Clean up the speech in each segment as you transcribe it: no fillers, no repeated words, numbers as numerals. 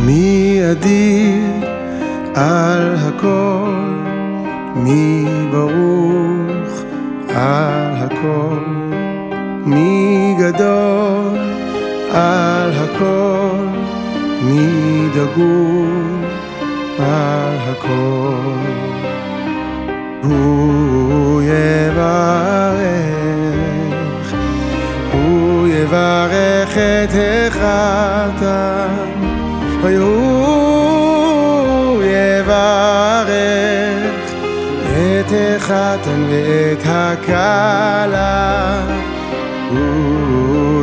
מי אדיר על הכל, מי ברוך על הכל, מי גדול על הכל, מי דגול על הכל. הוא יברך, הוא יברך את החתן, הוא יברך את החתן ואת הכלה, הוא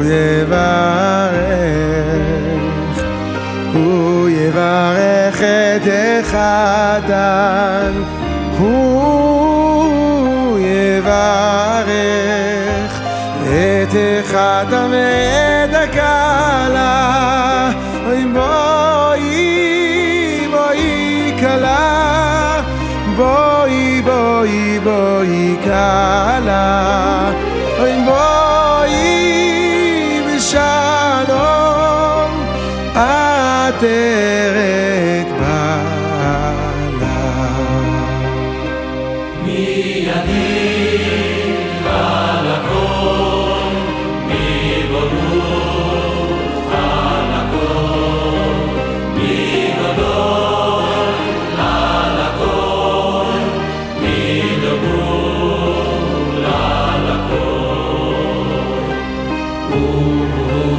יברך, הוא יברך את החתן, הוא יברך את החתן ואת הכלה. בואי בואי כלה, בואי בואי בואי כלה, בואי בשלום עטרת בעלה. מי אדיר על הכל, מי ברוך על הכל, מי גדול על הכל, מי דגול על הכל. הוא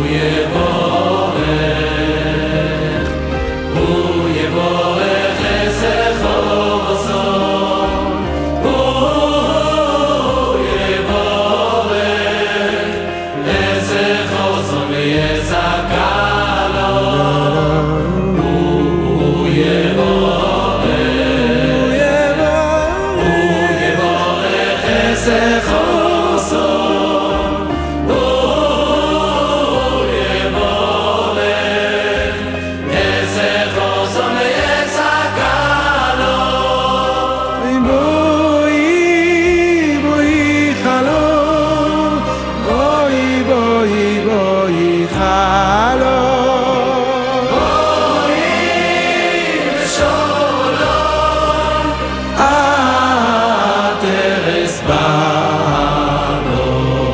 יברך, הוא יברך חסד ורצון, הוא יברך חסד ורצון ויצעקה לו. הוא יברך חסד ורצון, הוא יברך חסד ורצון ויצעקה לו. בואי בואי חלום, בואי בואי בואי חלום, בואי בשלום עטרת בעלה.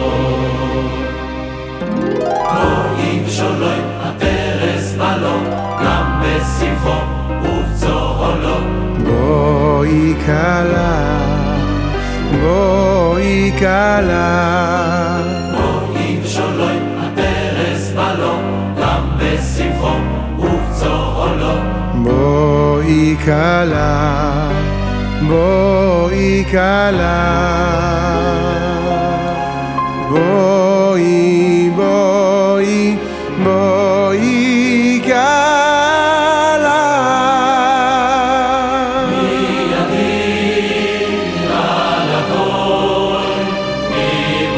בואי בשלום עטרת בעלה, גם בשמחו ובצהלו. בואי כלה, בואי כלה, בואי בשלום עטרת בעלה, גם בשמחו ובצהלו. בואי כלה, בואי כלה, בואי בואי בואי כלה. מי אדיר על הכל, מי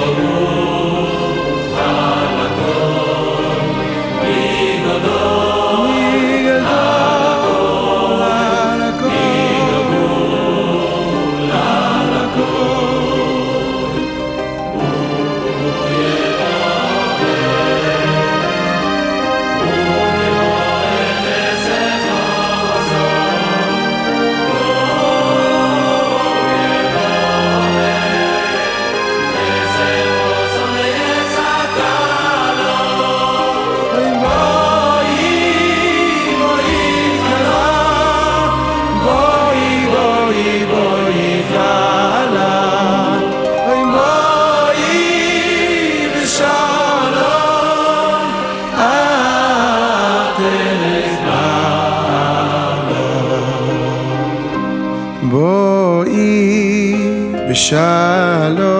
ברוך על הכל, מי גדול מי גדול על הכל, דגול על הכל. הוא יברך חסד ורצון, חסד ורצון ויצעקה לו. בואי בואי כלה, בואי בואי בואי כלה, בואי בשלום עטרת בעלה. בואי בשלום